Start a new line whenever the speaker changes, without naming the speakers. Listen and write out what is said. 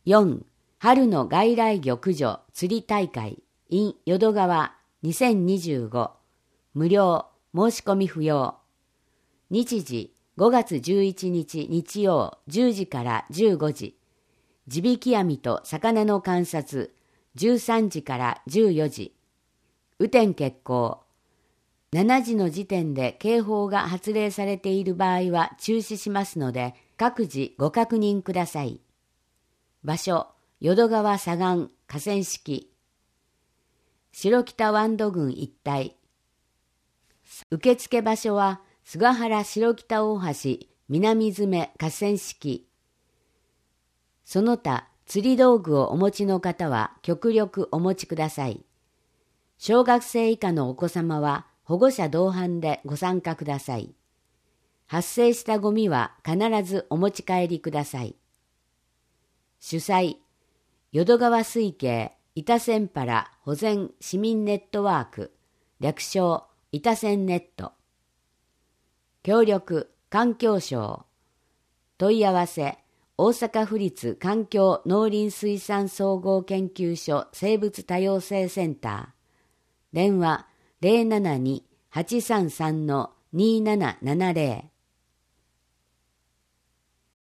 4. 春の外来魚駆除釣り大会 in 淀川2025無料申し込み不要。日時5月11日日曜10時から15時。地引き網と魚の観察13時から14時。雨天決行。7時の時点で警報が発令されている場合は中止しますので、各自ご確認ください。場所、淀川左岸河川敷。白北湾渡郡一帯。受付場所は、菅原白北大橋南詰河川敷。その他、釣り道具をお持ちの方は極力お持ちください。小学生以下のお子様は保護者同伴でご参加ください。発生したゴミは必ずお持ち帰りください。主催、淀川水系板線パラ保全市民ネットワーク、略称板線ネット。協力、環境省。問い合わせ、大阪府立環境農林水産総合研究所生物多様性センター。電話 072-833-2770